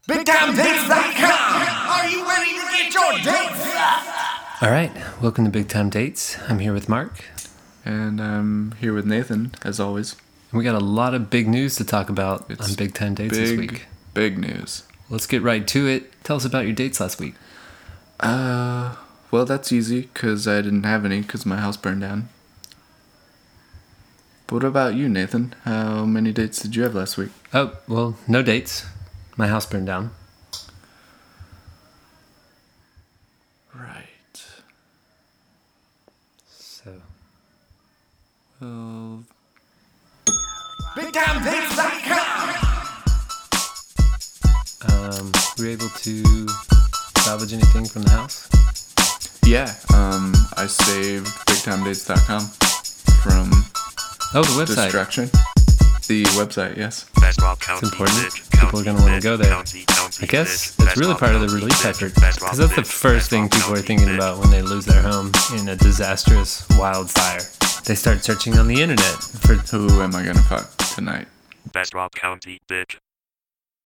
BigTimeDates.com! Are you ready to get your dates? All right, welcome to Big Time Dates. I'm here with Mark. And I'm here with Nathan, as always. And we got a lot of big news to talk about on Big Time Dates this week. Big news. Let's get right to it. Tell us about your dates last week. Well, that's easy, because I didn't have any, because my house burned down. But what about you, Nathan? How many dates did you have last week? Oh, well, no dates. My house burned down. Right. So, Well, BigTimeDates.com! were you able to salvage anything from the house? yeah, I saved BigTimeDates.com from Oh, the website. destruction. The website, yes. It's important. People are going to want to go there. I guess it's really part of the relief effort, because that's the first thing people are thinking about when they lose their home in a disastrous wildfire. They start searching on the internet for... Who am I gonna fuck tonight? Bastrop County, bitch.